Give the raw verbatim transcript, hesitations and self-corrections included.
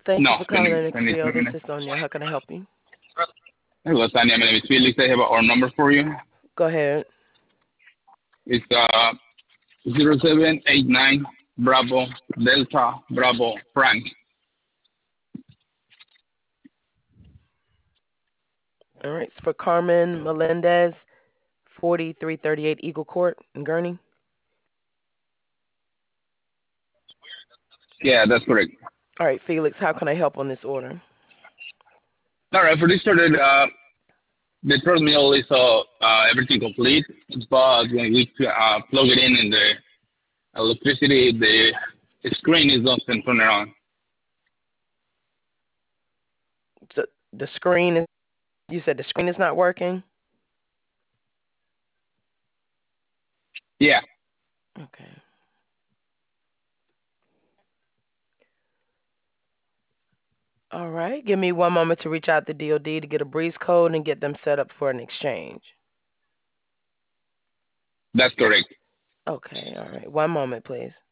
Thank you No, for calling twenty, in twenty, Trio. twenty This minutes. is Sonia. How can I help you? Hello, Tanya. My name is Felix. I have our number for you. Go ahead. It's uh zero seven eight nine Bravo Delta Bravo Frank. All right. It's for Carmen Melendez, forty-three thirty-eight Eagle Court in Gurney. Yeah, that's correct. All right, Felix. How can I help on this order? All right, for this started, uh, the terminal is uh, uh, everything complete, but when we uh, plug it in in the electricity, the screen is not turn on. The, the screen is. You said the screen is not working. Yeah, Okay. All right. Give me one moment to reach out to D O D to get a breeze code and get them set up for an exchange. that's correct. Okay. All right. One moment, please.